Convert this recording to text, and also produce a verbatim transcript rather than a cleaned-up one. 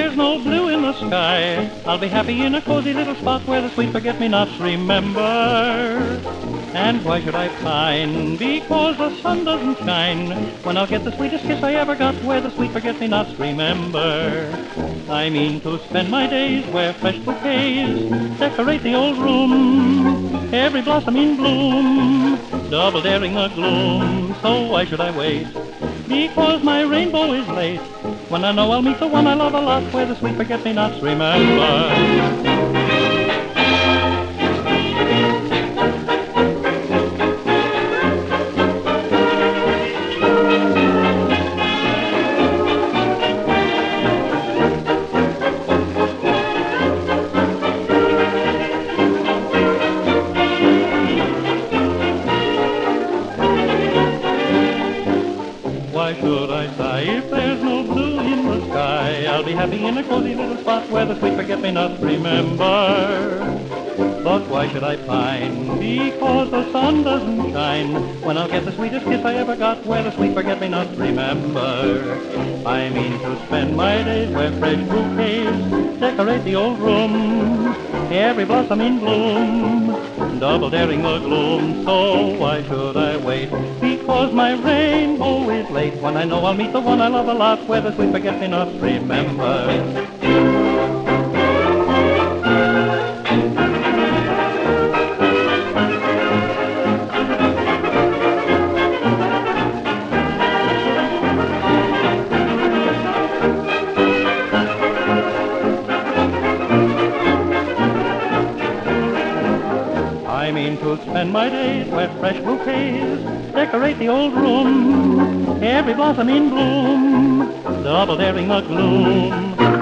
there's no blue in the sky, I'll be happy in a cozy little spot where the sweet forget-me-nots remember. And why should I pine? Because the sun doesn't shine when I'll get the sweetest kiss I ever got where the sweet forget-me-nots remember. I mean to spend my days where fresh bouquets decorate the old room, every blossom in bloom, double daring the gloom. So why should I wait? Because my rainbow is late when I know I'll meet the one I love a lot where the sweet forget-me-nots remember. Why should I sigh if there's no blue in the sky? I'll be happy in a cozy little spot where the sweet forget-me-nots remember. But why should I pine? Because the sun doesn't shine when I'll get the sweetest kiss I ever got where the sweet forget-me-nots remember. I mean to spend my days where fresh bouquets decorate the old room, every blossom in bloom, double daring the gloom. So why should I wait? Because my rainbow is late when I know I'll meet the one I love a lot where the sweet forget-me-nots remember. I mean to spend my days where fresh bouquets decorate the old room, every blossom in bloom, double daring the gloom.